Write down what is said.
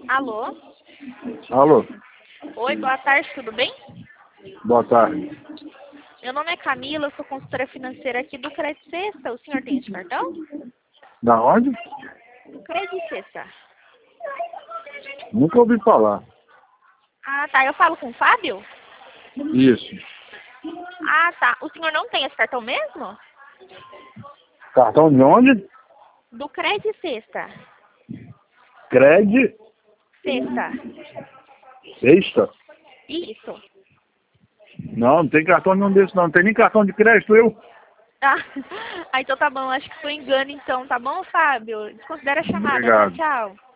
Alô? Alô, Oi, boa tarde, tudo bem? boa tarde. Meu nome é Camila, eu sou consultora financeira aqui do Crédito Sexta. O senhor tem esse cartão? Da onde? Do Crédito Sexta. Nunca ouvi falar. Ah, tá. Eu falo com o Fábio? Isso. Ah, tá. O senhor não tem esse cartão mesmo? Cartão de onde? Do Crédito Sexta. Cred Sexta. Sexta? Isso. Não, não tem cartão nenhum desse não. Não tem nem cartão de crédito eu. Ah, então tá bom. Acho que foi engano então, tá bom, Fábio? Desconsidera a chamada. Tchau, Obrigado. tchau.